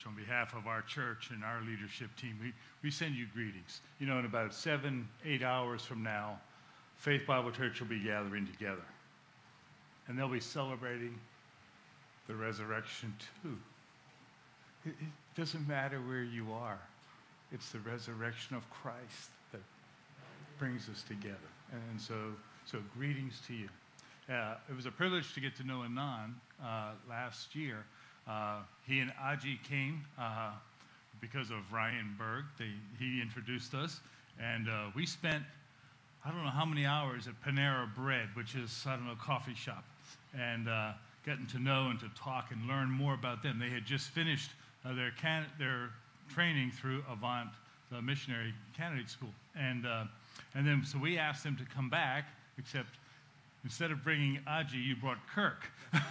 On behalf of our church and our leadership team, we send you greetings. You know, in about 7-8 hours from now, Faith Bible Church will be gathering together. And they'll be celebrating the resurrection too. It doesn't matter where you are. It's the resurrection of Christ that brings us together. And so greetings to you. It was a privilege to get to know Anand last year. He and Aji came because of Ryan Berg. He introduced us, and we spent, I don't know how many hours at Panera Bread, which is, a coffee shop, and getting to know and to talk and learn more about them. They had just finished their training through Avant, the missionary candidate school, and then so we asked them to come back, except instead of bringing Aji, you brought Kirk.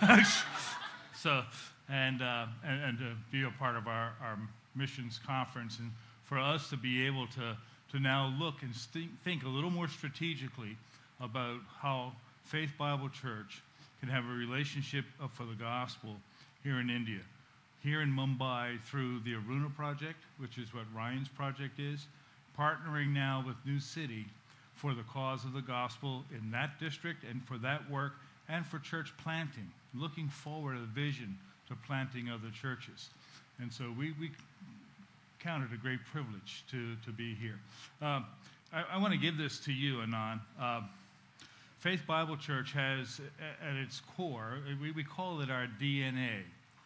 And to be a part of our missions conference, and for us to be able to now look and think a little more strategically about how Faith Bible Church can have a relationship for the gospel here in India, here in Mumbai through the Aruna Project, which is what Ryan's project is, partnering now with New City for the cause of the gospel in that district and for that work and for church planting, looking forward to the vision to planting other churches. And so we count it a great privilege to be here. I want to give this to you, Anand. Faith Bible Church has, at its core, we call it our DNA,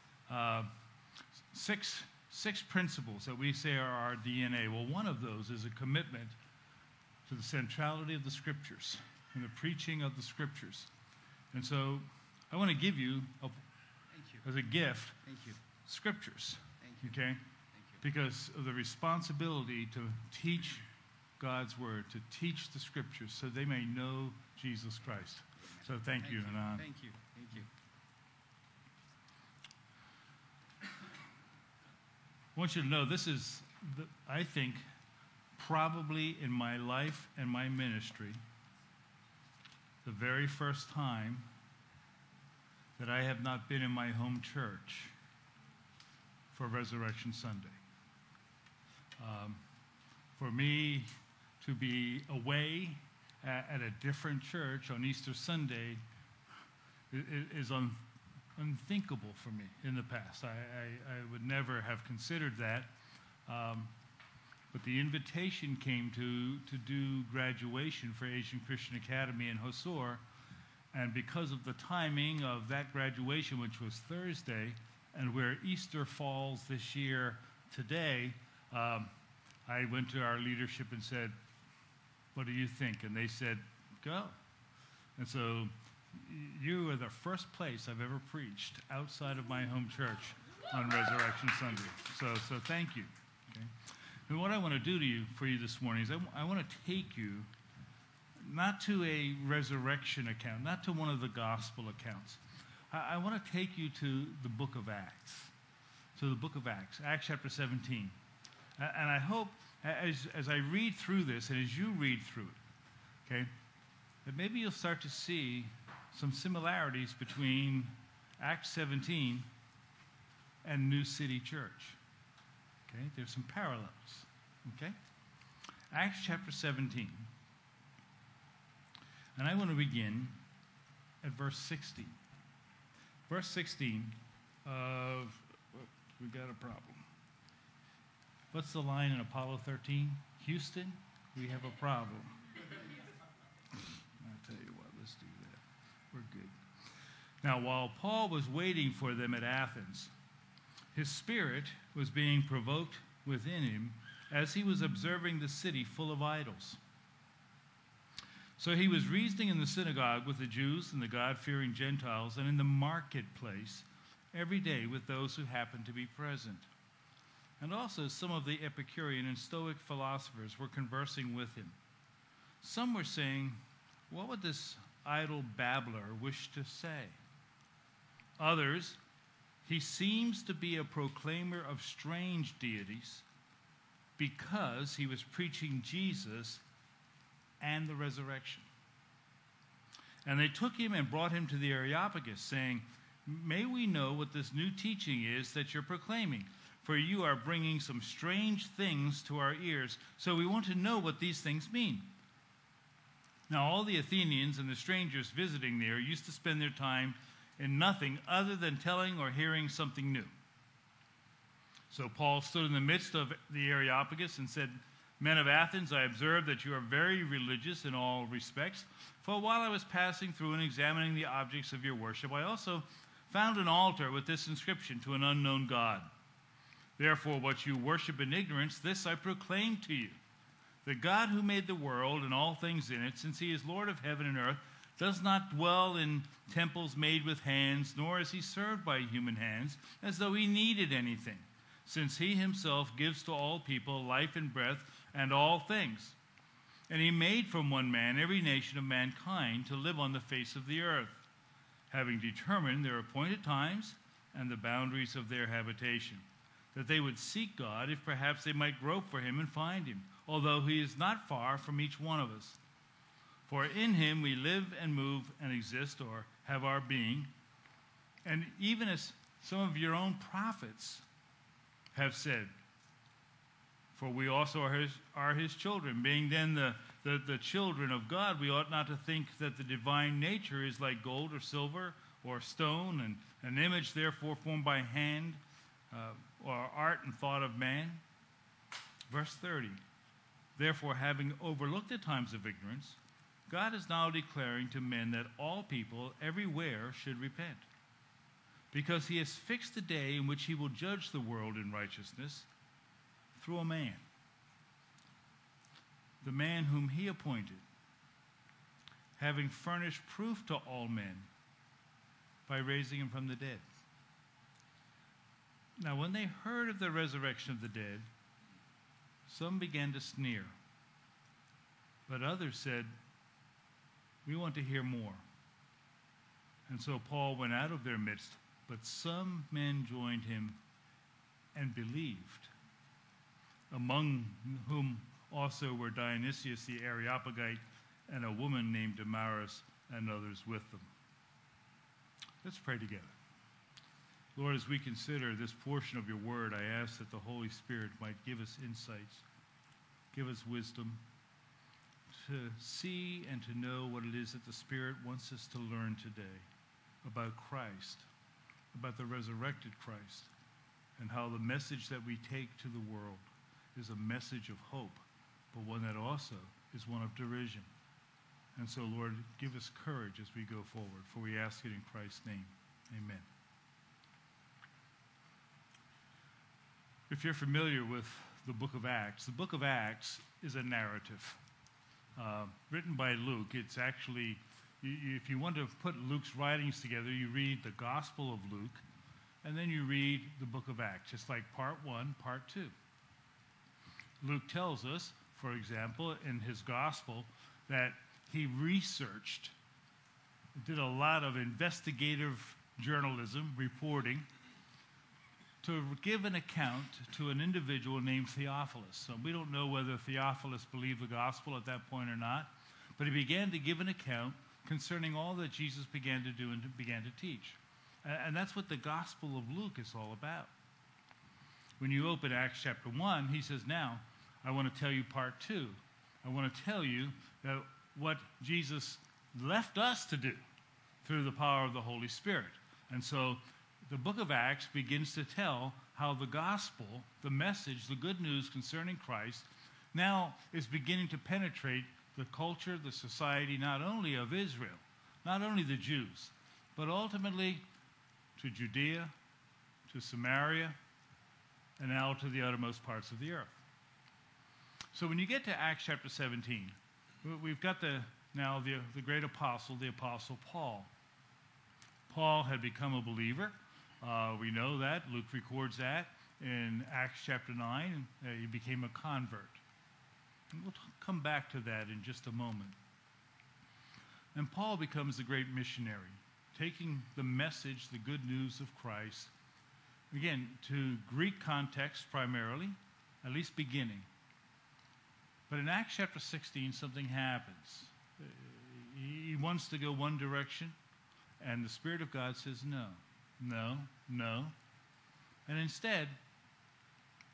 six principles that we say are our DNA. Well, one of those is a commitment to the centrality of the Scriptures and the preaching of the Scriptures. And so I want to give you as a gift, Scriptures. Okay? Thank you. Because of the responsibility to teach God's Word, to teach the Scriptures so they may know Jesus Christ. So thank you, Anand. Thank you. I want you to know this is, I think, probably in my life and my ministry, the very first time that I have not been in my home church for Resurrection Sunday. For me to be away at a different church on Easter Sunday is unthinkable for me in the past. I would never have considered that. But the invitation came to do graduation for Asian Christian Academy in Hosur. And because of the timing of that graduation, which was Thursday, and where Easter falls this year today, I went to our leadership and said, "What do you think?" And they said, "Go." And so you are the first place I've ever preached outside of my home church on Resurrection Sunday. So thank you. Okay? And what I want to do for you this morning is I want to take you not to a resurrection account, not to one of the gospel accounts. I want to take you to the book of Acts. To the book of Acts, Acts chapter 17. And I hope as I read through this, and as you read through it, okay, that maybe you'll start to see some similarities between Acts 17 and New City Church. Okay, there's some parallels. Okay? Acts chapter 17. And I want to begin at verse 16. Verse 16 of, we got a problem. What's the line in Apollo 13? Houston, we have a problem. I'll tell you what, let's do that. We're good. Now, while Paul was waiting for them at Athens, his spirit was being provoked within him as he was observing the city full of idols. So he was reasoning in the synagogue with the Jews and the God-fearing Gentiles, and in the marketplace every day with those who happened to be present. And also some of the Epicurean and Stoic philosophers were conversing with him. Some were saying, "What would this idle babbler wish to say?" Others, "He seems to be a proclaimer of strange deities because he was preaching Jesus and the resurrection." And they took him and brought him to the Areopagus, saying, "May we know what this new teaching is that you're proclaiming? for you are bringing some strange things to our ears, so we want to know what these things mean." Now all the Athenians and the strangers visiting there used to spend their time in nothing other than telling or hearing something new. So Paul stood in the midst of the Areopagus and said, "Men of Athens, I observe that you are very religious in all respects. For while I was passing through and examining the objects of your worship, I also found an altar with this inscription, 'To an unknown God.' Therefore, what you worship in ignorance, this I proclaim to you. The God who made the world and all things in it, since he is Lord of heaven and earth, does not dwell in temples made with hands, nor is he served by human hands, as though he needed anything, since he himself gives to all people life and breath and all things. And he made from one man every nation of mankind to live on the face of the earth, having determined their appointed times and the boundaries of their habitation, that they would seek God, if perhaps they might grope for him and find him, although he is not far from each one of us. For in him we live and move and exist, or have our being. And even as some of your own prophets have said, for we also are his children. Being then the children of God, we ought not to think that the divine nature is like gold or silver or stone, and an image therefore formed by hand, or art and thought of man." Verse 30, "Therefore, having overlooked the times of ignorance, God is now declaring to men that all people everywhere should repent, because he has fixed the day in which he will judge the world in righteousness through a man, the man whom he appointed, having furnished proof to all men by raising him from the dead." Now, when they heard of the resurrection of the dead, some began to sneer, but others said, "We want to hear more." And so Paul went out of their midst, but some men joined him and believed, among whom also were Dionysius the Areopagite and a woman named Damaris, and others with them. Let's pray together. Lord, as we consider this portion of your word, I ask that the Holy Spirit might give us insights, give us wisdom to see and to know what it is that the Spirit wants us to learn today about Christ, about the resurrected Christ, and how the message that we take to the world is a message of hope, but one that also is one of derision. And so, Lord, give us courage as we go forward, for we ask it in Christ's name. Amen. If you're familiar with the book of Acts is a narrative written by Luke. It's actually, if you want to put Luke's writings together, you read the Gospel of Luke, and then you read the book of Acts, just like part 1, part 2. Luke tells us, for example, in his Gospel, that he researched, did a lot of investigative journalism, reporting, to give an account to an individual named Theophilus. So we don't know whether Theophilus believed the gospel at that point or not, but he began to give an account concerning all that Jesus began to do and began to teach. And that's what the Gospel of Luke is all about. When you open Acts chapter 1, he says, now, I want to tell you part 2. I want to tell you that what Jesus left us to do through the power of the Holy Spirit. And so the book of Acts begins to tell how the gospel, the message, the good news concerning Christ, now is beginning to penetrate the culture, the society, not only of Israel, not only the Jews, but ultimately to Judea, to Samaria, and now to the uttermost parts of the earth. So when you get to Acts chapter 17, we've got the great apostle, the Apostle Paul. Paul had become a believer. We know that. Luke records that. In Acts chapter 9, he became a convert. And we'll come back to that in just a moment. And Paul becomes the great missionary, taking the message, the good news of Christ, again, to Greek context primarily, at least beginning. But in Acts chapter 16, something happens. He wants to go one direction, and the Spirit of God says no. And instead,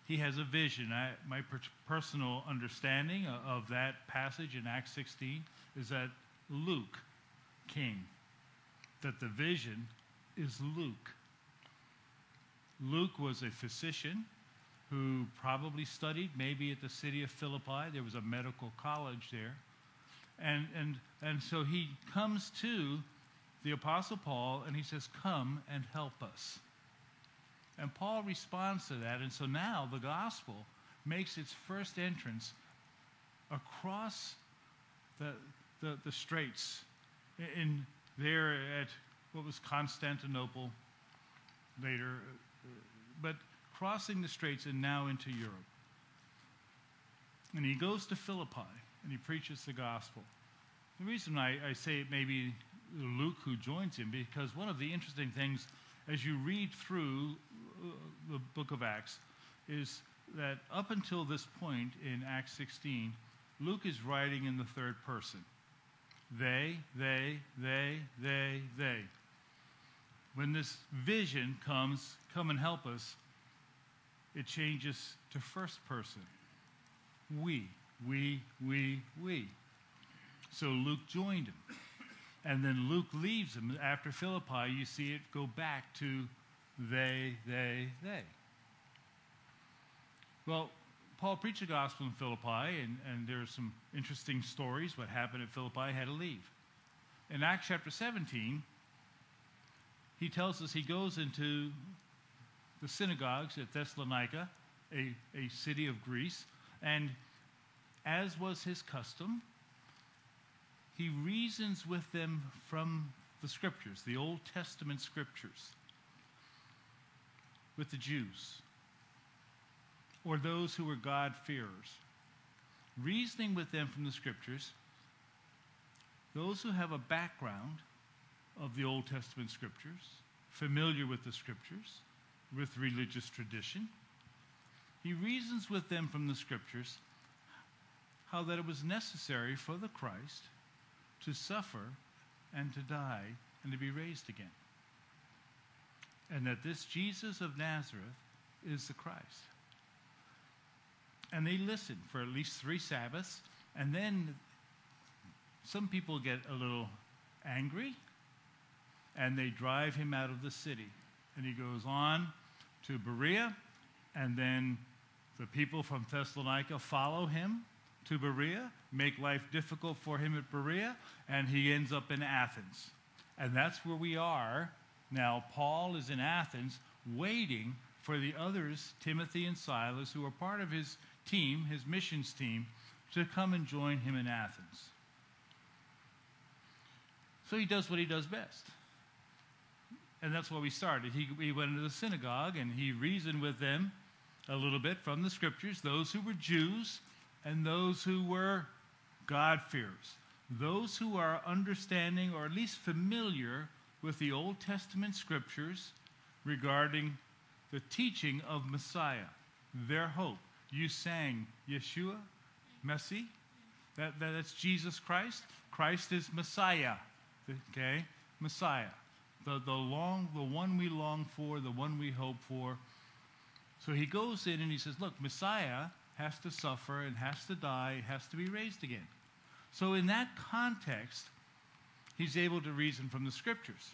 he has a vision. My personal understanding of that passage in Acts 16 is that Luke came, that the vision is Luke. Luke was a physician who probably studied maybe at the city of Philippi. There was a medical college there. And so he comes to the Apostle Paul and he says, come and help us. And Paul responds to that. And so now the gospel makes its first entrance across the straits in there at what was Constantinople later, but crossing the straits and now into Europe. And he goes to Philippi and he preaches the gospel. The reason I say it may be Luke who joins him, because one of the interesting things as you read through the book of Acts is that up until this point in Acts 16, Luke is writing in the third person. They. When this vision comes, come and help us, it changes to first person. We. So Luke joined him. And then Luke leaves him. After Philippi, you see it go back to they. Well, Paul preached the gospel in Philippi, and there are some interesting stories. What happened at Philippi, had to leave. In Acts chapter 17, he tells us he goes into the synagogues at Thessalonica, a city of Greece, and as was his custom, he reasons with them from the scriptures, the Old Testament scriptures, with the Jews, or those who were God-fearers. Reasoning with them from the scriptures, those who have a background of the Old Testament scriptures, familiar with the scriptures, with religious tradition, he reasons with them from the scriptures how that it was necessary for the Christ to suffer and to die and to be raised again. And that this Jesus of Nazareth is the Christ. And they listen for at least 3 Sabbaths, and then some people get a little angry, and they drive him out of the city. And he goes on to Berea, and then the people from Thessalonica follow him to Berea, make life difficult for him at Berea, and he ends up in Athens. And that's where we are now. Paul is in Athens waiting for the others, Timothy and Silas, who are part of his team, his missions team, to come and join him in Athens. So he does what he does best. And that's where we started. He went into the synagogue and he reasoned with them a little bit from the scriptures, those who were Jews and those who were God-fearers, those who are understanding or at least familiar with the Old Testament scriptures regarding the teaching of Messiah, their hope. You sang Yeshua, Messi. That's Jesus Christ. Christ is Messiah. Okay? Messiah. The one we long for, the one we hope for. So he goes in and he says, look, Messiah has to suffer and has to die, has to be raised again. So in that context, he's able to reason from the scriptures.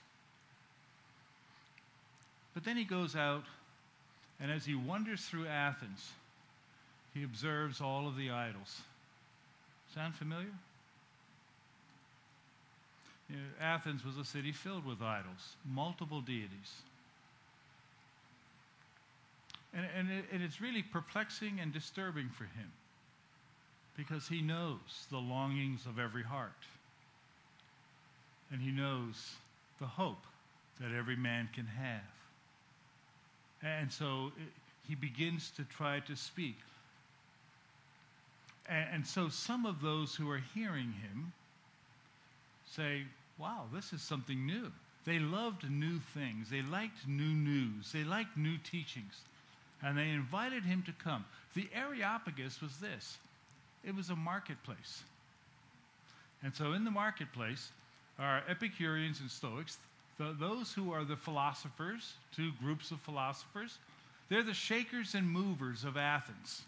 But then he goes out, and as he wanders through Athens, he observes all of the idols. Sound familiar? You know, Athens was a city filled with idols, multiple deities. And it's really perplexing and disturbing for him because he knows the longings of every heart. And he knows the hope that every man can have. And so he begins to try to speak. And so some of those who are hearing him say, wow, this is something new. They loved new things. They liked new news. They liked new teachings. And they invited him to come. The Areopagus was this. It was a marketplace. And so in the marketplace are Epicureans and Stoics, those who are the philosophers, 2 groups of philosophers, They're the shakers and movers of Athens.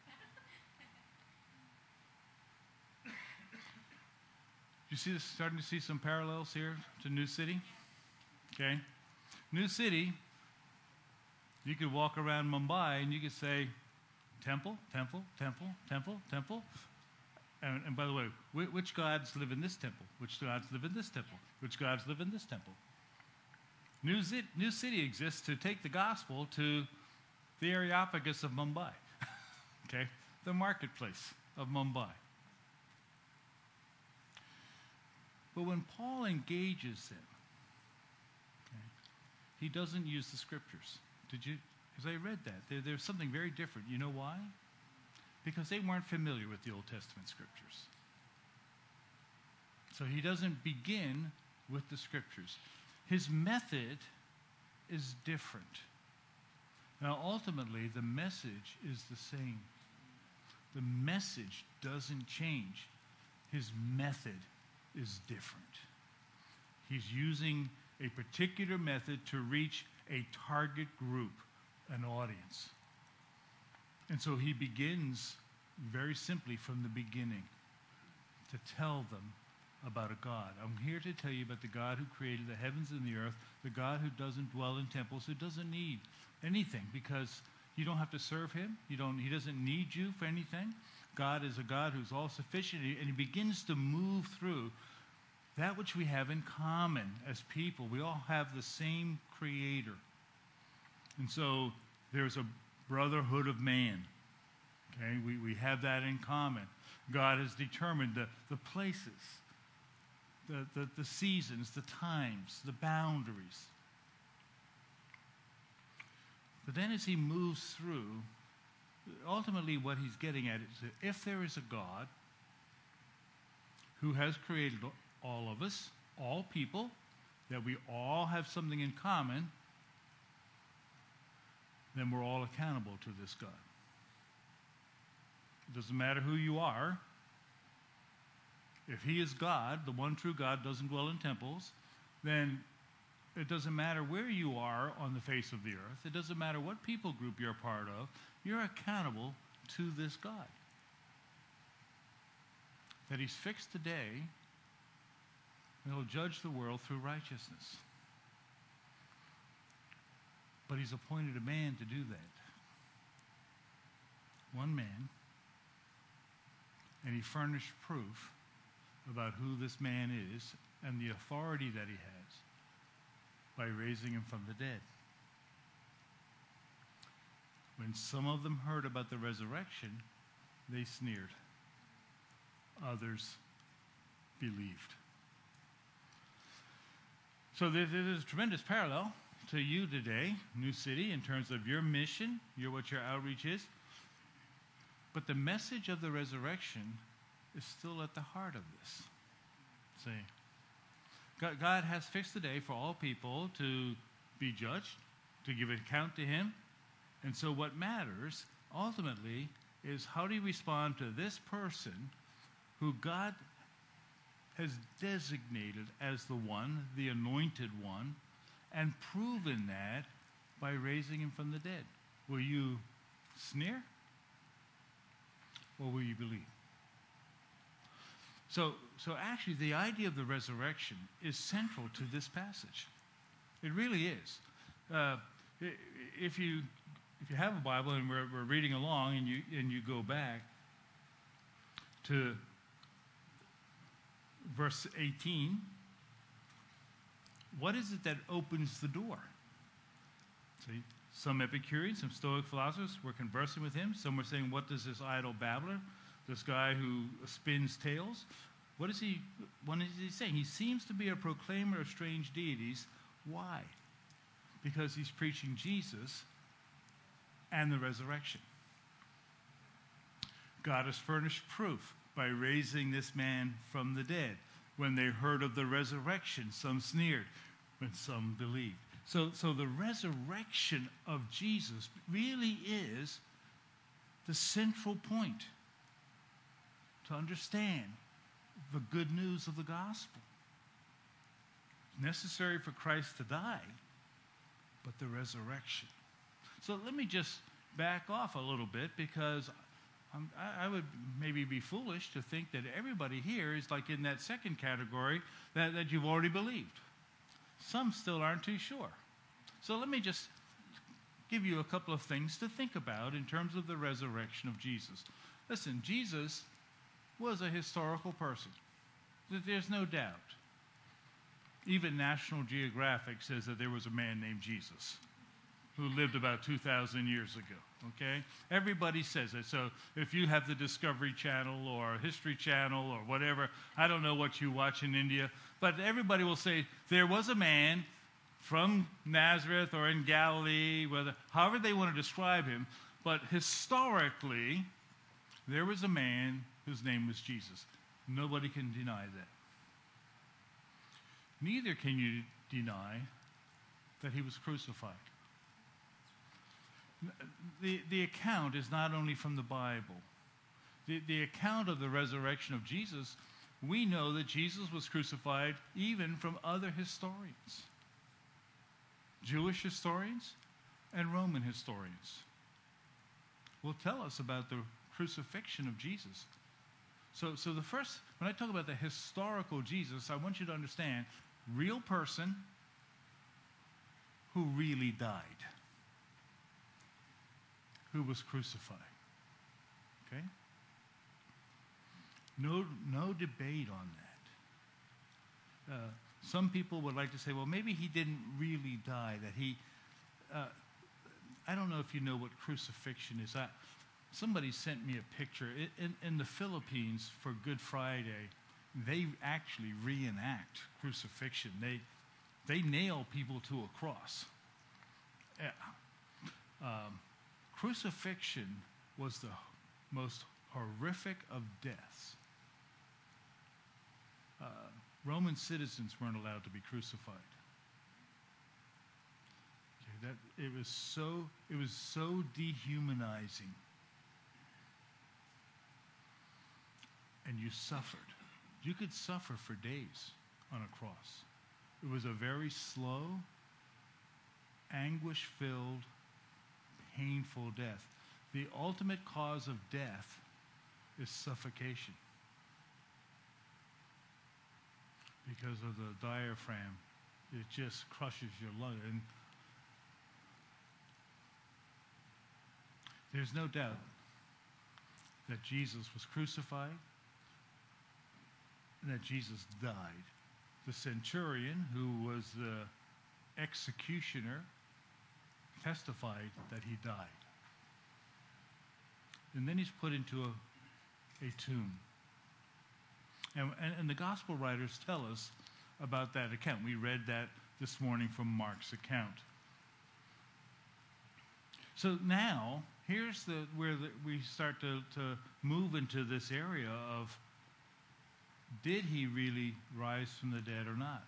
You see this, starting to see some parallels here to New City? Okay. New City, you could walk around Mumbai and you could say, temple, temple, temple, temple, temple. And by the way, which gods live in this temple? Which gods live in this temple? Which gods live in this temple? New City exists to take the gospel to the Areopagus of Mumbai, okay? The marketplace of Mumbai. But when Paul engages them, okay, he doesn't use the scriptures. Did you? Because I read that. There's something very different. You know why? Because they weren't familiar with the Old Testament scriptures. So he doesn't begin with the scriptures. His method is different. Now, ultimately, the message is the same. The message doesn't change. His method is different. He's using a particular method to reach a target group, an audience. And so he begins very simply from the beginning to tell them about a God. I'm here to tell you about the God who created the heavens and the earth, the God who doesn't dwell in temples, who doesn't need anything because you don't have to serve him. He doesn't need you for anything. God is a God who's all-sufficient, and he begins to move through that which we have in common as people. We all have the same creator. And so there's a brotherhood of man. Okay, we have that in common. God has determined the places, the seasons, the times, the boundaries. But then as he moves through, ultimately what he's getting at is that if there is a God who has created all of us, all people, that we all have something in common, then we're all accountable to this God. It doesn't matter who you are. If he is God, the one true God doesn't dwell in temples, then it doesn't matter where you are on the face of the earth. It doesn't matter what people group you're a part of. You're accountable to this God. That he's fixed today, and he'll judge the world through righteousness. But he's appointed a man to do that. One man. And he furnished proof about who this man is and the authority that he has by raising him from the dead. When some of them heard about the resurrection, they sneered. Others believed. So there's a tremendous parallel to you today, New City, in terms of your mission, what your outreach is. But the message of the resurrection is still at the heart of this. See, God has fixed the day for all people to be judged, to give account to him. And so what matters, ultimately, is how do you respond to this person who God has designated as the one, the anointed one, and proven that by raising him from the dead. Will you sneer? Or will you believe? So actually, the idea of the resurrection is central to this passage. It really is. If you have a Bible and we're reading along and you go back to verse 18, what is it that opens the door? See, some Epicureans, some Stoic philosophers were conversing with him. Some were saying, what does this idle babbler, this guy who spins tales, what is he saying? He seems to be a proclaimer of strange deities. Why? Because he's preaching Jesus and the resurrection. God has furnished proof by raising this man from the dead. When they heard of the resurrection, some sneered, but some believed. So the resurrection of Jesus really is the central point to understand the good news of the gospel. It's necessary for Christ to die, but the resurrection. So let me just back off a little bit, because I would maybe be foolish to think that everybody here is like in that second category that you've already believed. Some still aren't too sure. So let me just give you a couple of things to think about in terms of the resurrection of Jesus. Listen, Jesus was a historical person. There's no doubt. Even National Geographic says that there was a man named Jesus who lived about 2,000 years ago, okay? Everybody says it. So if you have the Discovery Channel or History Channel or whatever, I don't know what you watch in India, but everybody will say there was a man from Nazareth or in Galilee, however they want to describe him, but historically, there was a man whose name was Jesus. Nobody can deny that. Neither can you deny that he was crucified. The account is not only from the Bible. The account of the resurrection of Jesus, we know that Jesus was crucified even from other historians. Jewish historians and Roman historians will tell us about the crucifixion of Jesus. So the first, when I talk about the historical Jesus, I want you to understand, real person who really died, who was crucified. Okay? No debate on that. Some people would like to say, well, maybe he didn't really die, that he, I don't know if you know what crucifixion is. Somebody sent me a picture. In the Philippines for Good Friday, they actually reenact crucifixion. They nail people to a cross. Crucifixion was the most horrific of deaths. Roman citizens weren't allowed to be crucified. Okay, it was so dehumanizing. And you suffered. You could suffer for days on a cross. It was a very slow, anguish-filled, painful death. The ultimate cause of death is suffocation. Because of the diaphragm, it just crushes your lung. And there's no doubt that Jesus was crucified and that Jesus died. The centurion, who was the executioner, testified that he died. And then he's put into a tomb. And the gospel writers tell us about that account. We read that this morning from Mark's account. So now, here's where we start to move into this area of, did he really rise from the dead or not?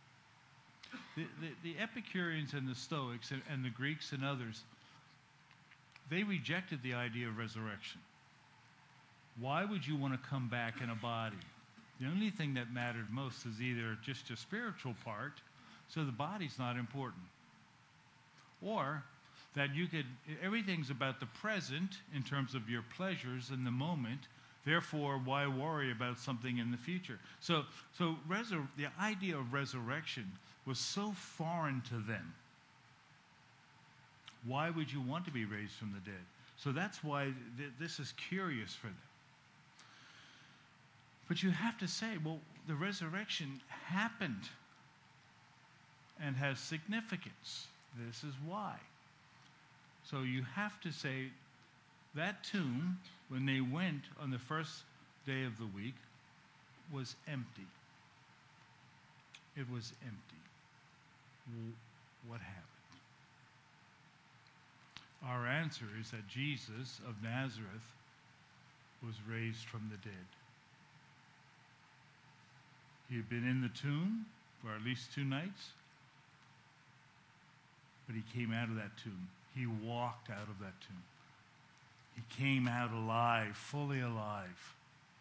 The Epicureans and the Stoics and the Greeks and others, they rejected the idea of resurrection. Why would you want to come back in a body? The only thing that mattered most is either just a spiritual part, so the body's not important, or that everything's about the present in terms of your pleasures in the moment. Therefore, why worry about something in the future? So the idea of resurrection was so foreign to them. Why would you want to be raised from the dead? So that's why this is curious for them. But you have to say, well, the resurrection happened and has significance. This is why. So you have to say that tomb, when they went on the first day of the week, was empty. It was empty. What happened? Our answer is that Jesus of Nazareth was raised from the dead. He had been in the tomb for at least 2 nights, but he came out of that tomb. He walked out of that tomb. He came out alive, fully alive.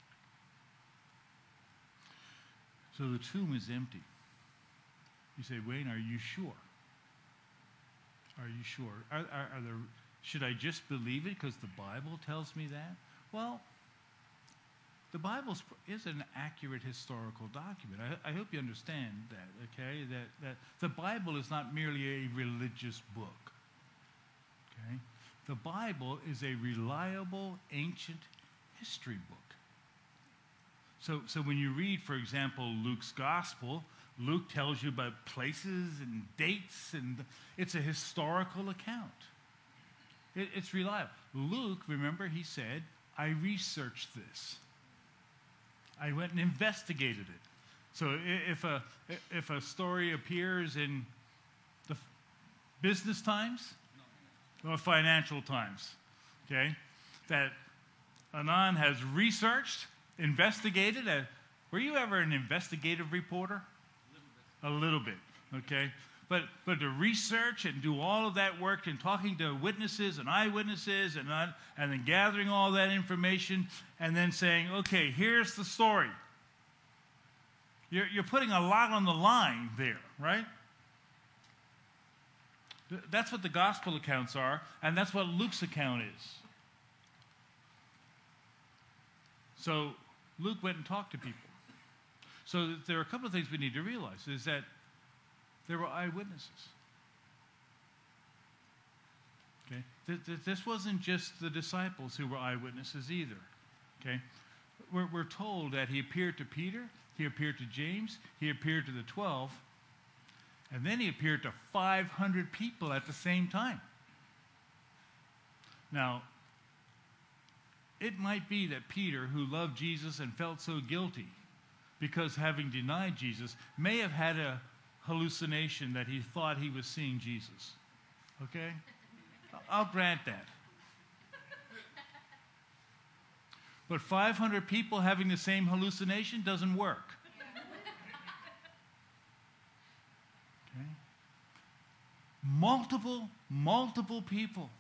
So the tomb is empty. You say, Wayne, are you sure? Are you sure? Are there, should I just believe it because the Bible tells me that? Well, the Bible is an accurate historical document. I hope you understand that, okay? That the Bible is not merely a religious book, okay? The Bible is a reliable ancient history book. So when you read, for example, Luke's gospel, Luke tells you about places and dates, and it's a historical account. It's reliable. Luke, remember, he said, I researched this. I went and investigated it. So if a story appears in the business times or financial times, okay, that Anand has researched, investigated. Were you ever an investigative reporter? A little bit, okay? But to research and do all of that work and talking to witnesses and eyewitnesses and then gathering all that information and then saying, okay, here's the story. You're putting a lot on the line there, right? That's what the gospel accounts are, and that's what Luke's account is. So Luke went and talked to people. So there are a couple of things we need to realize, is that there were eyewitnesses. Okay? This wasn't just the disciples who were eyewitnesses either. Okay? We're told that he appeared to Peter, he appeared to James, he appeared to the 12, and then he appeared to 500 people at the same time. Now, it might be that Peter, who loved Jesus and felt so guilty because having denied Jesus, may have had a hallucination that he thought he was seeing Jesus. Okay? I'll grant that. But 500 people having the same hallucination doesn't work. Okay? Multiple people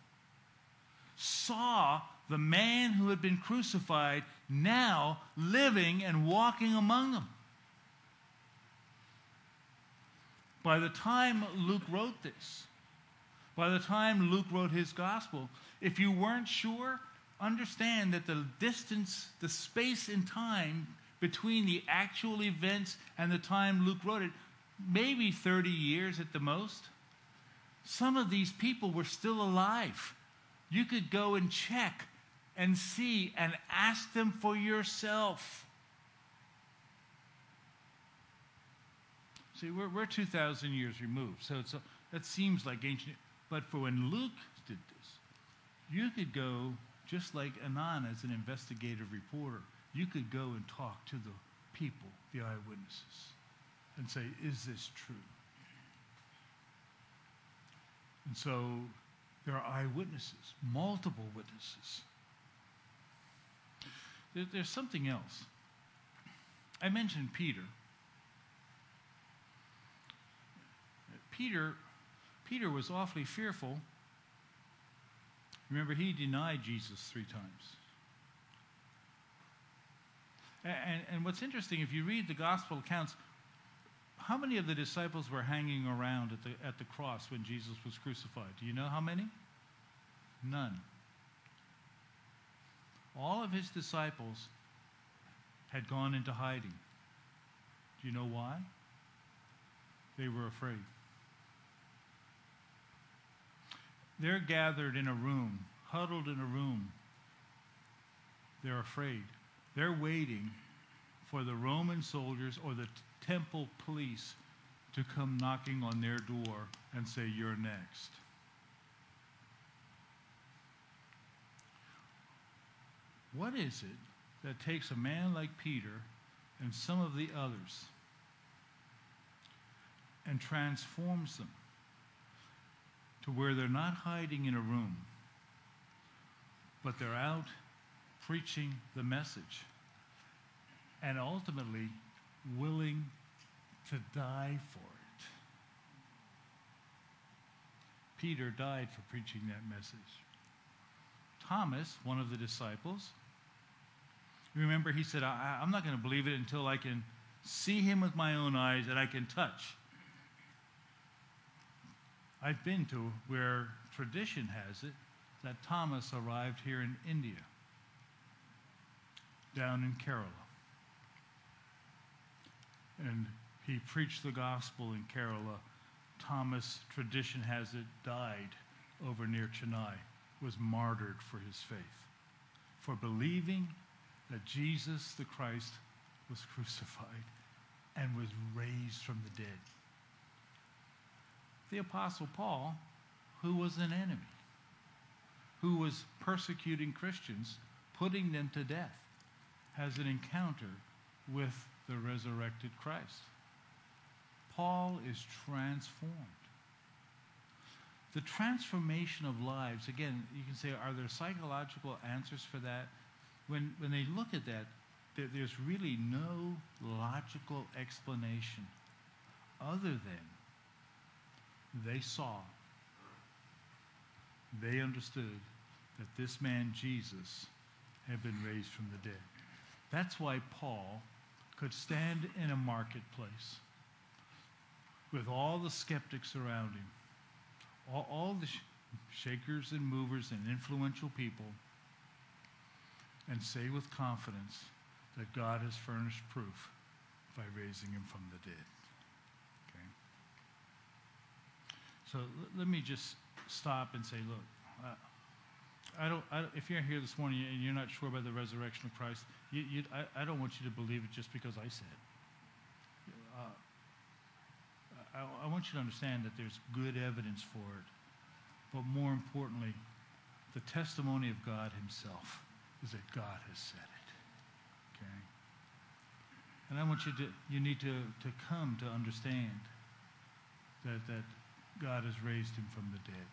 saw the man who had been crucified now living and walking among them. By the time Luke wrote this, by the time Luke wrote his gospel, if you weren't sure, understand that the distance, the space in time between the actual events and the time Luke wrote it, maybe 30 years at the most. Some of these people were still alive. You could go and check and see and ask them for yourself. See, we're 2,000 years removed, so that seems like ancient. But for when Luke did this, you could go, just like Anand as an investigative reporter, you could go and talk to the people, the eyewitnesses, and say, is this true? And so there are eyewitnesses, multiple witnesses. There's something else. I mentioned Peter. Peter was awfully fearful. Remember, he denied Jesus 3 times. And what's interesting, if you read the gospel accounts, how many of the disciples were hanging around at the cross when Jesus was crucified? Do you know how many? None. All of his disciples had gone into hiding. Do you know why? They were afraid. They're gathered in a room, huddled in a room. They're afraid. They're waiting for the Roman soldiers or the temple police to come knocking on their door and say, you're next. What is it that takes a man like Peter and some of the others and transforms them to where they're not hiding in a room, but they're out preaching the message and ultimately willing to die for it? Peter died for preaching that message. Thomas, one of the disciples, remember he said, I'm not going to believe it until I can see him with my own eyes and I can touch. I've been to where tradition has it that Thomas arrived here in India, down in Kerala. And he preached the gospel in Kerala. Thomas, tradition has it, died over near Chennai, was martyred for his faith, for believing that Jesus the Christ was crucified and was raised from the dead. The Apostle Paul, who was an enemy, who was persecuting Christians, putting them to death, has an encounter with the resurrected Christ. Paul is transformed. The transformation of lives, again, you can say, are there psychological answers for that? When they look at that, there's really no logical explanation other than they saw, they understood that this man, Jesus, had been raised from the dead. That's why Paul could stand in a marketplace with all the skeptics around him, all the shakers and movers and influential people, and say with confidence that God has furnished proof by raising him from the dead. Okay? So let me just stop and say, look, if you're here this morning and you're not sure about the resurrection of Christ, I don't want you to believe it just because I said it. I want you to understand that there's good evidence for it, but more importantly, the testimony of God himself is that God has said it. Okay? And I want you need to come to understand that God has raised him from the dead.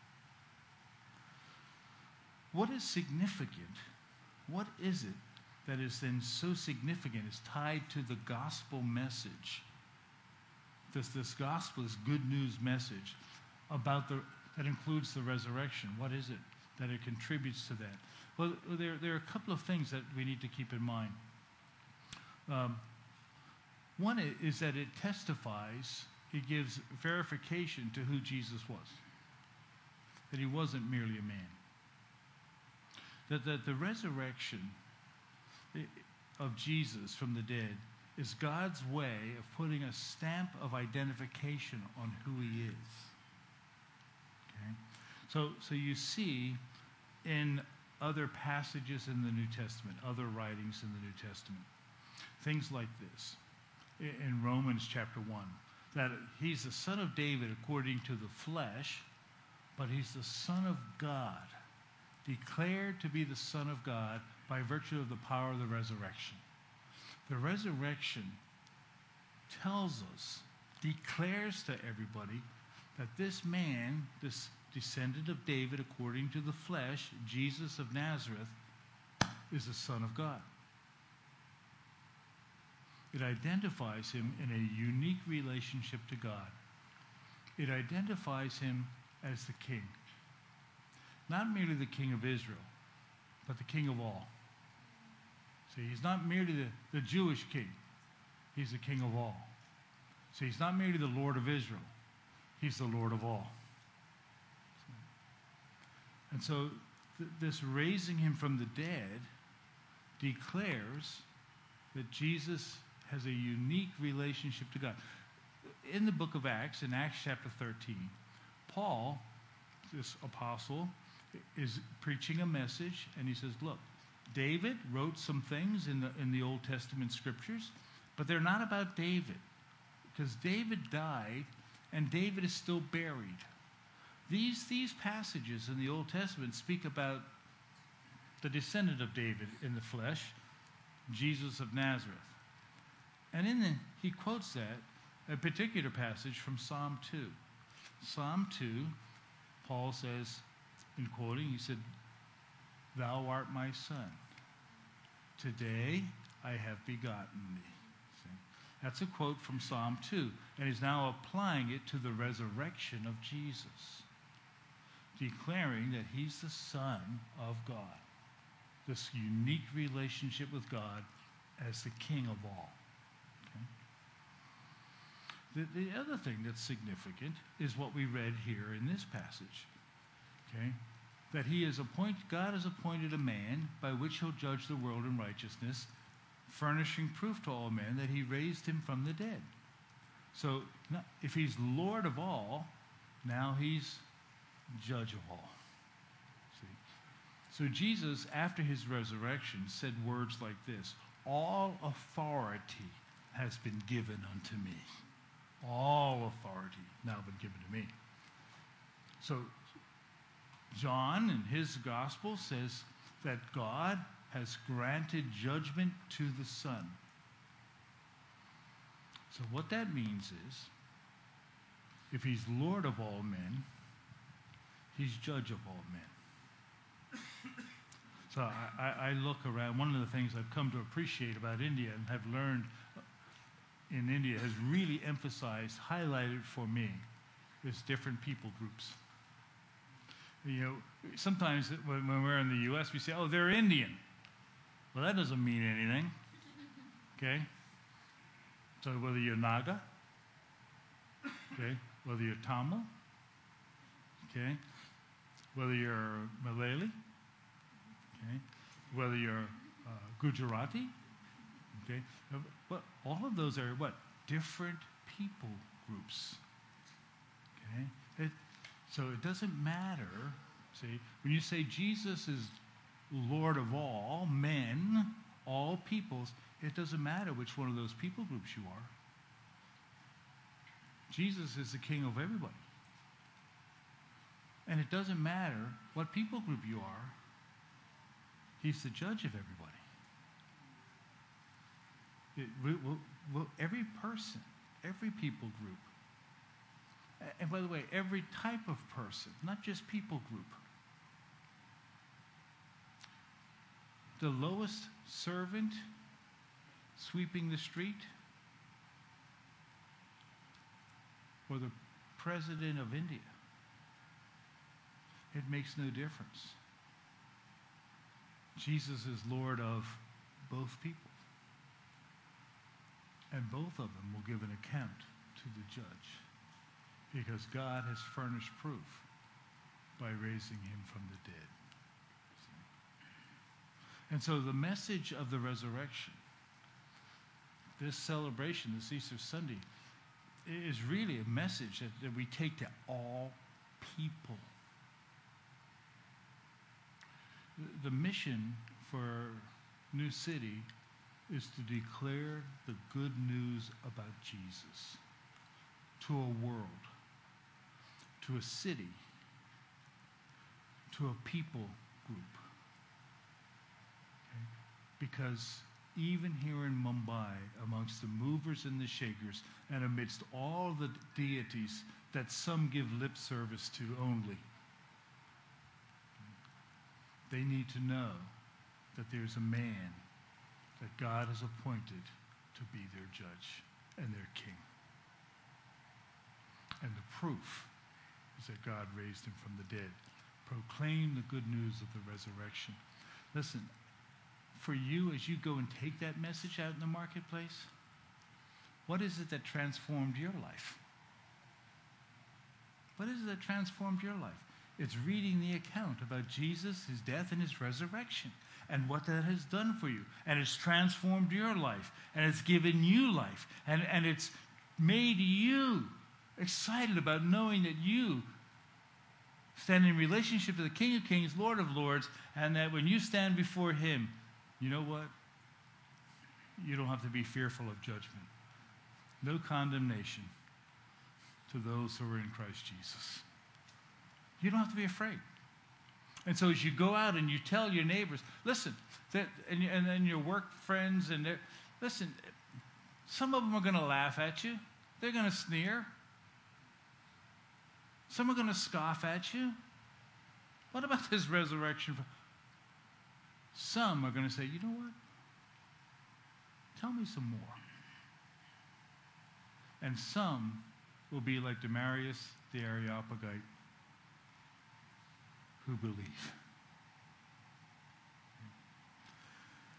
What is significant? What is it that is then so significant, is tied to the gospel message? This gospel, this good news message about that includes the resurrection. What is it that it contributes to that? Well, there are a couple of things that we need to keep in mind. One is that it testifies, it gives verification to who Jesus was, that he wasn't merely a man. That the resurrection of Jesus from the dead is God's way of putting a stamp of identification on who he is. Okay? So you see in other passages in the New Testament, other writings in the New Testament, things like this. In Romans chapter 1, that he's the son of David according to the flesh, but he's the Son of God, declared to be the Son of God by virtue of the power of the resurrection. The resurrection tells us, declares to everybody, that this man, this descendant of David according to the flesh, Jesus of Nazareth, is the Son of God. It identifies him in a unique relationship to God. It identifies him as the King. Not merely the King of Israel, but the King of all. See, he's not merely the Jewish king. He's the King of all. See, he's not merely the Lord of Israel. He's the Lord of all. And so this raising him from the dead declares that Jesus has a unique relationship to God. In the book of Acts, in Acts chapter 13, Paul, this apostle, is preaching a message, and he says, look, David wrote some things in the Old Testament scriptures, but they're not about David, because David died, and David is still buried. These passages in the Old Testament speak about the descendant of David in the flesh, Jesus of Nazareth. And he quotes that, a particular passage from Psalm 2. Psalm 2, Paul says, in quoting, he said, "Thou art my son. Today I have begotten thee." See? That's a quote from Psalm 2. And he's now applying it to the resurrection of Jesus, declaring that he's the Son of God. This unique relationship with God as the King of all. Okay? The other thing that's significant is what we read here in this passage. Okay? That God has appointed a man by which he'll judge the world in righteousness, furnishing proof to all men that he raised him from the dead. So if he's Lord of all, now he's judge of all. See? So Jesus, after his resurrection, said words like this: all authority has been given unto me. All authority now been given to me. So John in his gospel says that God has granted judgment to the Son. So what that means is, if he's Lord of all men, he's judge of all men. So I look around. One of the things I've come to appreciate about India and have learned in India has really emphasized, highlighted for me, is different people groups. You know, sometimes when we're in the U.S., we say, oh, they're Indian. Well, that doesn't mean anything. Okay? So whether you're Naga, okay, whether you're Tamil, okay, whether you're Malayali, okay, whether you're Gujarati, okay, but all of those are what? Different people groups. Okay? So it doesn't matter, see, when you say Jesus is Lord of all men, all peoples, it doesn't matter which one of those people groups you are. Jesus is the king of everybody. And it doesn't matter what people group you are. He's the judge of everybody. Every person, every people group, and by the way, every type of person, not just people group. The lowest servant sweeping the street, or the president of India. It makes no difference. Jesus is Lord of both people. And both of them will give an account to the judge, because God has furnished proof by raising him from the dead. And so the message of the resurrection, this celebration, this Easter Sunday, is really a message that we take to all people. The mission for New City is to declare the good news about Jesus to a world, to a city, to a people group. Okay? Because even here in Mumbai, amongst the movers and the shakers, and amidst all the deities that some give lip service to only, they need to know that there's a man that God has appointed to be their judge and their king. And the proof is that God raised him from the dead. Proclaim the good news of the resurrection. Listen, for you, as you go and take that message out in the marketplace, what is it that transformed your life? What is it that transformed your life? It's reading the account about Jesus, his death, and his resurrection, and what that has done for you. And it's transformed your life, and it's given you life, and it's made you excited about knowing that you stand in relationship to the King of Kings, Lord of Lords, and that when you stand before him, you know what? You don't have to be fearful of judgment. No condemnation to those who are in Christ Jesus. You don't have to be afraid. And so as you go out and you tell your neighbors, listen, and then your work friends, listen, some of them are going to laugh at you. They're going to sneer. Some are going to scoff at you. What about this resurrection? Some are going to say, you know what? Tell me some more. And some will be like Demarius the Areopagite, who believe.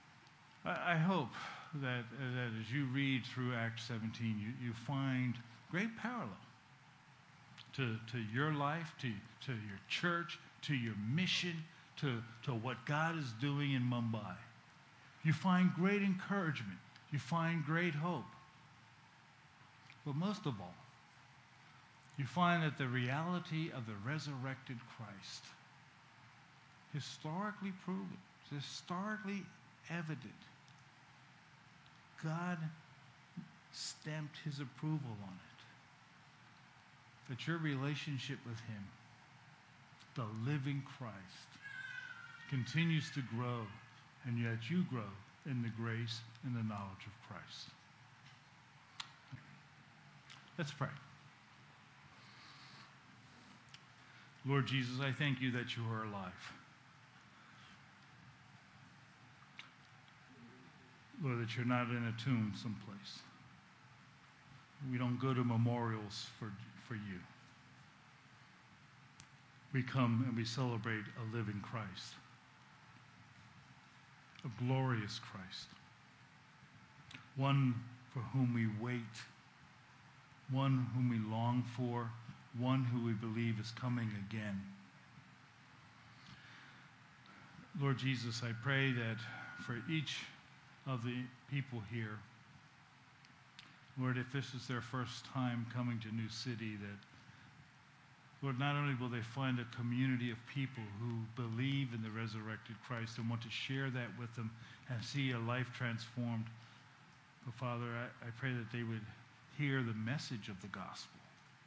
I hope that as you read through Acts 17, you find great parallel to your life, to your church, to your mission, to what God is doing in Mumbai. You find great encouragement. You find great hope. But most of all, you find that the reality of the resurrected Christ, historically proven, historically evident, God stamped his approval on it. That your relationship with him, the living Christ, continues to grow, and yet you grow in the grace and the knowledge of Christ. Let's pray. Lord Jesus, I thank you that you are alive. Lord, that you're not in a tomb someplace. We don't go to memorials for you. We come and we celebrate a living Christ, a glorious Christ, one for whom we wait, one whom we long for, one who we believe is coming again. Lord Jesus, I pray that for each of the people here, Lord, if this is their first time coming to New City, that, Lord, not only will they find a community of people who believe in the resurrected Christ and want to share that with them and see a life transformed, but Father, I pray that they would hear the message of the gospel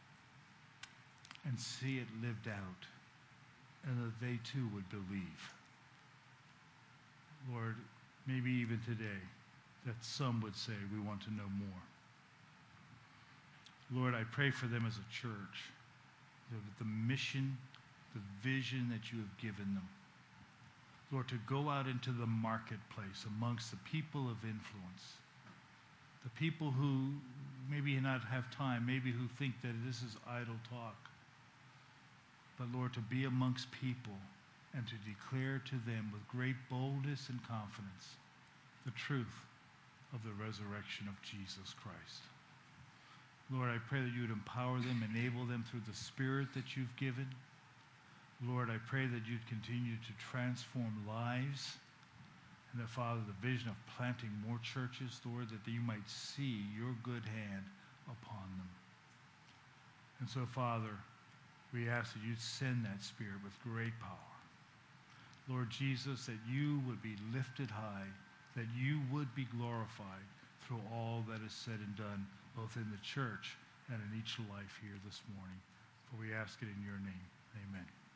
and see it lived out, and that they too would believe. Lord, maybe even today, that some would say, we want to know more. Lord, I pray for them as a church, the mission, the vision that you have given them. Lord, to go out into the marketplace amongst the people of influence, the people who maybe not have time, maybe who think that this is idle talk. But Lord, to be amongst people and to declare to them with great boldness and confidence the truth of the resurrection of Jesus Christ. Lord, I pray that you would empower them, enable them through the Spirit that you've given. Lord, I pray that you'd continue to transform lives, and that, Father, the vision of planting more churches, Lord, that you might see your good hand upon them. And so, Father, we ask that you'd send that Spirit with great power. Lord Jesus, that you would be lifted high, that you would be glorified through all that is said and done, both in the church and in each life here this morning. For we ask it in your name. Amen.